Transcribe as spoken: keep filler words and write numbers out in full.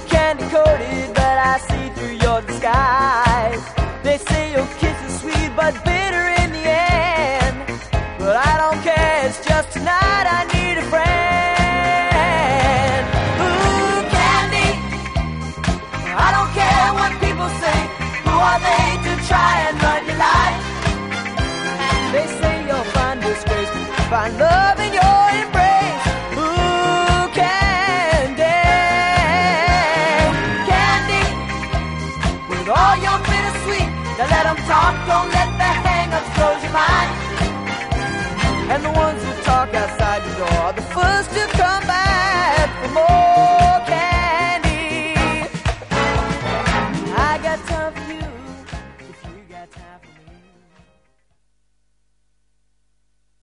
candy coated, but I see through your disguise. They say your kiss is sweet but bitter in the end, but I don't care, it's just tonight I need a friend. Ooh, candy, I don't care what people say. Who are they to try and run your life? They say you'll find disgrace, find love in your embrace. Ooh, candy, candy, with all your bittersweet. Now let them talk, don't let the hang-ups close your mind. And the ones who talk outside your door are the first to come back.